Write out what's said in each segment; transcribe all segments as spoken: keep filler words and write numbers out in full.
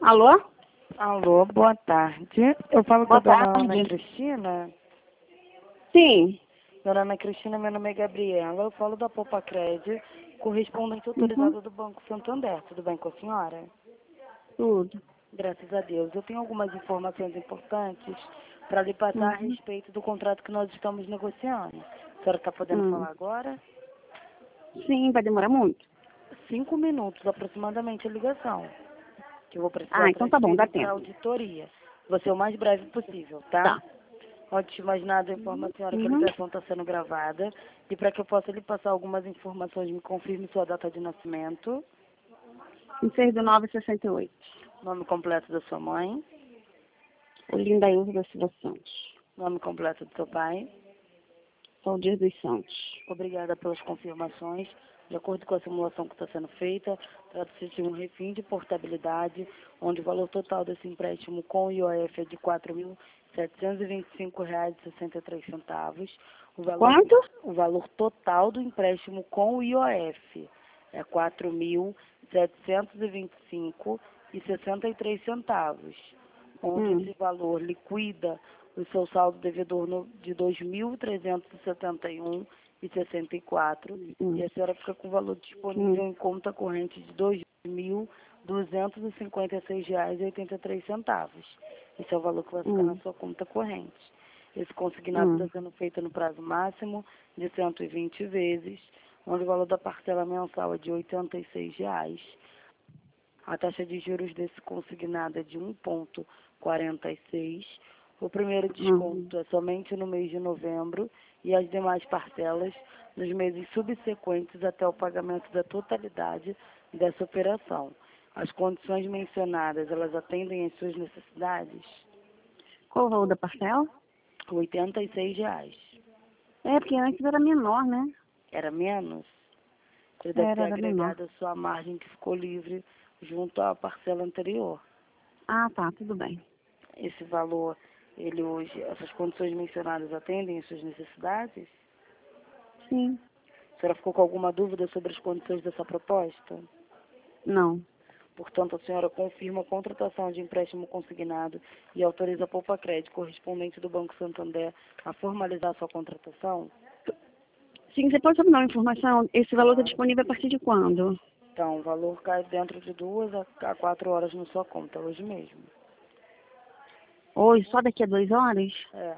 Alô? Alô, boa tarde. Eu falo com a Boa dona tarde. Ana Cristina. Sim. Dona Ana Cristina, meu nome é Gabriela. Eu falo da Poupa Crédito, correspondente Uhum. autorizada do Banco Santander. Tudo bem com a senhora? Tudo. Graças a Deus. Eu tenho algumas informações importantes para lhe passar a Uhum. respeito do contrato que nós estamos negociando. A senhora está podendo Hum. falar agora? Sim, vai demorar muito. Cinco minutos aproximadamente a ligação, que eu vou precisar Ah, então tá bom, dá transferir para a tempo. auditoria. Vou ser o mais breve possível, tá? Tá. Antes de mais nada, eu informo a senhora que a Uhum. ligação está sendo gravada. E para que eu possa lhe passar algumas informações, me confirme sua data de nascimento, vinte e seis de nove de sessenta e oito. nome completo da sua mãe, Olinda Ilza da Silva Santos. nome completo do seu pai. Valdir dos Santos. Obrigada pelas confirmações. De acordo com a simulação que está sendo feita, trata-se de um refim de portabilidade, onde o valor total desse empréstimo com o I O F é de quatro mil setecentos e vinte e cinco reais e sessenta e três centavos. O valor, Quanto? o valor total do empréstimo com o I O F é quatro mil setecentos e vinte e cinco reais e sessenta e três centavos, onde Hum. esse valor liquida o seu saldo devedor no, de dois mil trezentos e setenta e um reais e sessenta e quatro centavos, Hum. e a senhora fica com o valor disponível Hum. em conta corrente de dois mil duzentos e cinquenta e seis reais e oitenta e três centavos. Esse é o valor que vai ficar na Hum. sua conta corrente. Esse consignado está Hum. sendo feito no prazo máximo de cento e vinte vezes, onde o valor da parcela mensal é de oitenta e seis reais. A taxa de juros desse consignado é de um vírgula quarenta e seis. O primeiro Hum. desconto é somente no mês de novembro e as demais parcelas nos meses subsequentes até o pagamento da totalidade dessa operação. As condições mencionadas, elas atendem às suas necessidades? Qual o valor da parcela? oitenta e seis reais. É, porque antes era menor, né? Era menos? Você deve ter Era, era menor. agregado a sua margem que ficou livre junto à parcela anterior. Ah, tá, tudo bem. Esse valor, ele hoje, essas condições mencionadas atendem às suas necessidades? Sim. A senhora ficou com alguma dúvida sobre as condições dessa proposta? Não. Portanto, a senhora confirma a contratação de empréstimo consignado e autoriza a Poupa Crédito, correspondente do Banco Santander, a formalizar sua contratação? Sim, você pode saber uma informação? Esse valor está Claro. disponível a partir de quando? Então, o valor cai dentro de duas a a quatro horas na sua conta, hoje mesmo. Hoje, só daqui a duas horas? É,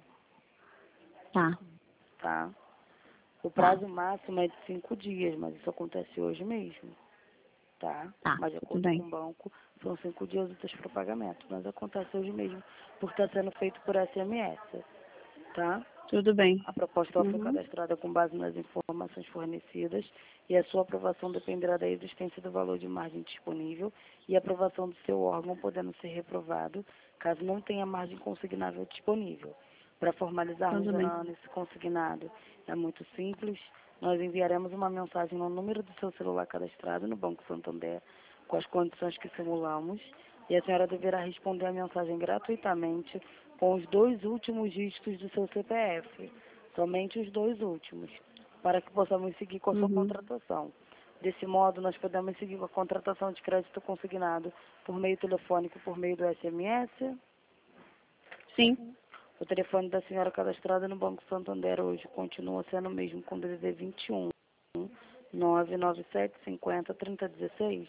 Tá, tá? O tá, prazo máximo é de cinco dias, mas isso acontece hoje mesmo, tá? tá, Mas de tudo acordo com bem. o banco, são cinco dias úteis para pagamento, mas acontece hoje mesmo, porque está sendo feito por S M S, tá? Tudo bem. A proposta ela foi Uhum. cadastrada com base nas informações fornecidas e a sua aprovação dependerá da existência do valor de margem disponível e a aprovação do seu órgão, podendo ser reprovado caso não tenha margem consignável disponível. Para formalizarmos, Tudo bem. dona Ana, esse consignado é muito simples. Nós enviaremos uma mensagem no número do seu celular cadastrado no Banco Santander com as condições que simulamos e a senhora deverá responder a mensagem gratuitamente com os dois últimos dígitos do seu C P F, somente os dois últimos, para que possamos seguir com a sua Uhum. contratação. Desse modo, nós podemos seguir com a contratação de crédito consignado por meio telefônico, por meio do S M S. Sim. O telefone da senhora cadastrada no Banco Santander hoje continua sendo o mesmo com o D D D vinte e um, nove nove sete cinquenta trinta dezesseis.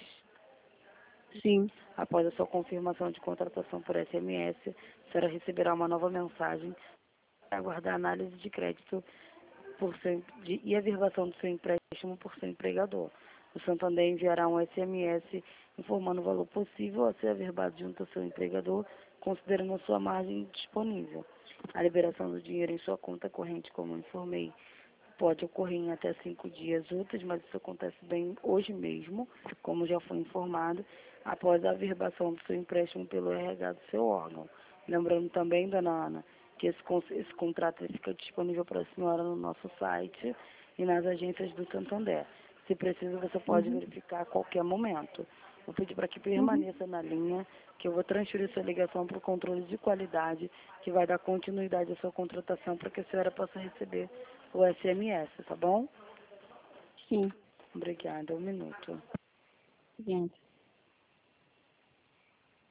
Sim. Após a sua confirmação de contratação por S M S, a senhora receberá uma nova mensagem para aguardar a análise de crédito por seu, de, e a averbação do seu empréstimo por seu empregador. O Santander enviará um S M S informando o valor possível a ser averbado junto ao seu empregador, considerando a sua margem disponível. A liberação do dinheiro em sua conta corrente, como eu informei, pode ocorrer em até cinco dias úteis, mas isso acontece bem hoje mesmo, como já foi informado, após a averbação do seu empréstimo pelo R H do seu órgão. Lembrando também, dona Ana, que esse, con- esse contrato ele fica disponível para a senhora no nosso site e nas agências do Santander. Se precisa, você pode Uhum. verificar a qualquer momento. Vou pedir para que Uhum. permaneça na linha, que eu vou transferir sua ligação para o controle de qualidade, que vai dar continuidade à sua contratação para que a senhora possa receber o S M S, tá bom? Sim. Obrigada, um minuto. Gente.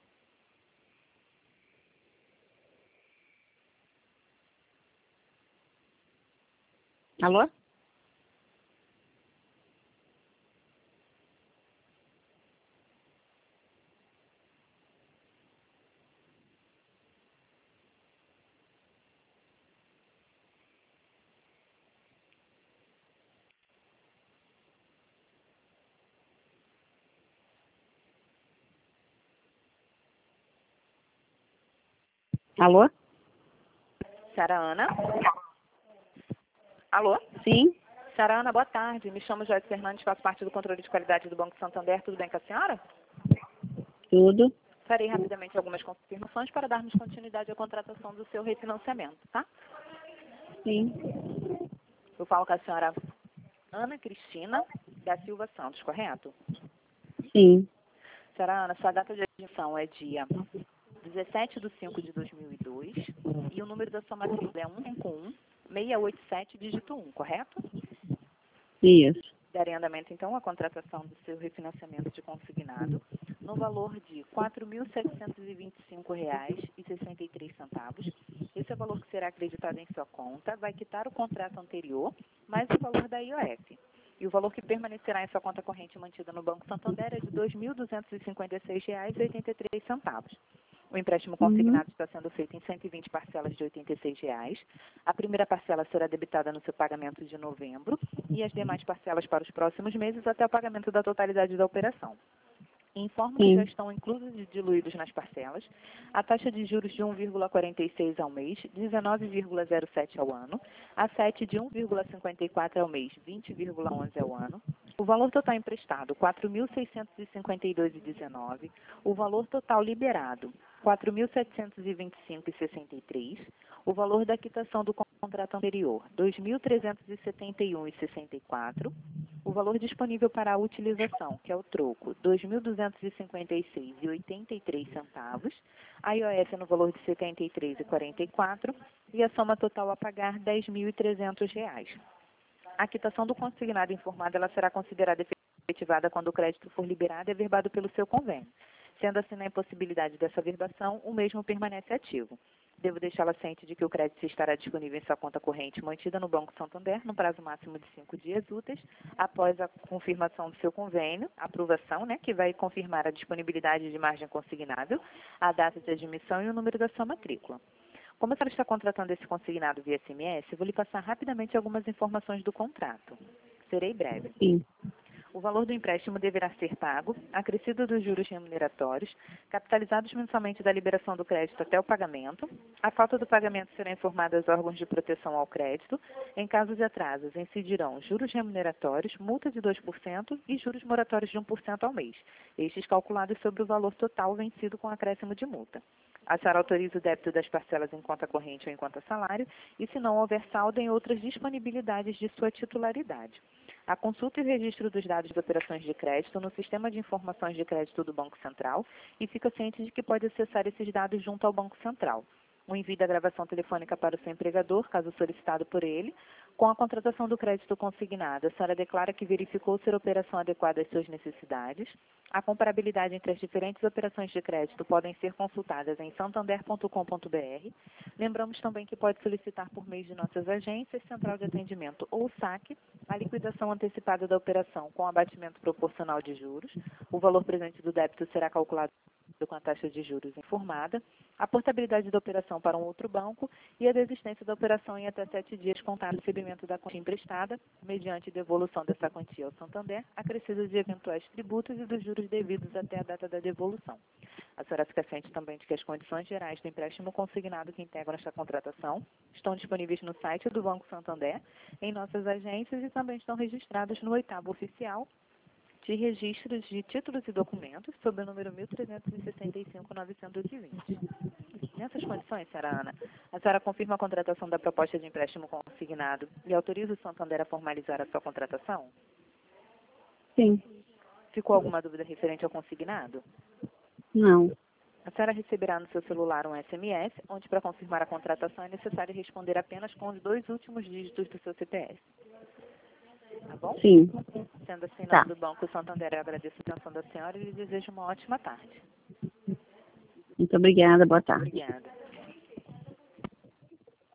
Alô? Alô? Senhora Ana? Alô? Sim, Senhora Ana, boa tarde. Me chamo Joyce Fernandes, faço parte do controle de qualidade do Banco Santander. Tudo bem com a senhora? tudo. Farei rapidamente algumas confirmações para darmos continuidade à contratação do seu refinanciamento, tá? Sim, Eu falo com a senhora Ana Cristina da Silva Santos, correto? sim, Senhora Ana, sua data de admissão é dia dezessete de cinco de dois mil e dois e o número da sua matrícula é um cinco um, seis oito sete, dígito um, correto? isso. Darei andamento, então, à contratação do seu refinanciamento de consignado no valor de quatro mil setecentos e vinte e cinco reais e sessenta e três centavos. Esse é o valor que será acreditado em sua conta, vai quitar o contrato anterior, mais o valor da I O F. E o valor que permanecerá em sua conta corrente mantida no Banco Santander é de dois mil duzentos e cinquenta e seis reais e oitenta e três centavos. O empréstimo consignado Uhum. está sendo feito em cento e vinte parcelas de oitenta e seis reais. A primeira parcela será debitada no seu pagamento de novembro e as demais parcelas para os próximos meses até o pagamento da totalidade da operação. Informo que já Sim. estão inclusos e diluídos nas parcelas a taxa de juros de um vírgula quarenta e seis ao mês, dezenove vírgula zero sete ao ano, a sete de um vírgula cinquenta e quatro ao mês, vinte vírgula onze ao ano, o valor total emprestado quatro mil seiscentos e cinquenta e dois vírgula dezenove, o valor total liberado quatro mil setecentos e vinte e cinco vírgula sessenta e três, o valor da quitação do contrato anterior dois mil trezentos e setenta e um vírgula sessenta e quatro, o valor disponível para a utilização, que é o troco, dois mil duzentos e cinquenta e seis vírgula oitenta e três centavos, a I O F no valor de setenta e três vírgula quarenta e quatro e a soma total a pagar dez mil e trezentos reais. A quitação do consignado informado ela será considerada efetivada quando o crédito for liberado e averbado pelo seu convênio. Sendo assim, na impossibilidade dessa averbação, o mesmo permanece ativo. Devo deixá-la ciente de que o crédito estará disponível em sua conta corrente mantida no Banco Santander no prazo máximo de cinco dias úteis, após a confirmação do seu convênio, a aprovação, né, que vai confirmar a disponibilidade de margem consignável, a data de admissão e o número da sua matrícula. Como a senhora está contratando esse consignado via S M S, eu vou lhe passar rapidamente algumas informações do contrato. Serei breve. Sim. O valor do empréstimo deverá ser pago, acrescido dos juros remuneratórios, capitalizados mensalmente da liberação do crédito até o pagamento. A falta do pagamento será informada aos órgãos de proteção ao crédito. Em caso de atrasos, incidirão juros remuneratórios, multa de dois por cento e juros moratórios de um por cento ao mês, estes calculados sobre o valor total vencido com acréscimo de multa. A senhora autoriza o débito das parcelas em conta corrente ou em conta salário e, se não houver saldo, em outras disponibilidades de sua titularidade. A consulta e o registro dos dados de operações de crédito no Sistema de Informações de Crédito do Banco Central e fica ciente de que pode acessar esses dados junto ao Banco Central. O envio da gravação telefônica para o seu empregador, caso solicitado por ele. Com a contratação do crédito consignado, a senhora declara que verificou ser a operação adequada às suas necessidades. A comparabilidade entre as diferentes operações de crédito podem ser consultadas em santander ponto com ponto br. Lembramos também que pode solicitar por meio de nossas agências, Central de Atendimento ou saque, a liquidação antecipada da operação com abatimento proporcional de juros. O valor presente do débito será calculado com a taxa de juros informada, a portabilidade da operação para um outro banco e a desistência da operação em até sete dias contados do recebimento da quantia emprestada, mediante devolução dessa quantia ao Santander, acrescidos de eventuais tributos e dos juros devidos até a data da devolução. A senhora fica ciente também de que as condições gerais do empréstimo consignado que integram esta contratação estão disponíveis no site do Banco Santander, em nossas agências e também estão registrados no oitavo oficial de registros de títulos e documentos, sob o número mil trezentos e sessenta e cinco, novecentos e vinte. Nessas condições, senhora Ana, a senhora confirma a contratação da proposta de empréstimo consignado e autoriza o Santander a formalizar a sua contratação? Sim. Ficou alguma dúvida referente ao consignado? Não. A senhora receberá no seu celular um S M S, onde para confirmar a contratação é necessário responder apenas com os dois últimos dígitos do seu C P F. Tá bom? Sim. Sendo assim, em Tá. nome do Banco Santander, eu agradeço a atenção da senhora e lhe desejo uma ótima tarde. Muito obrigada. Boa tarde. Obrigada.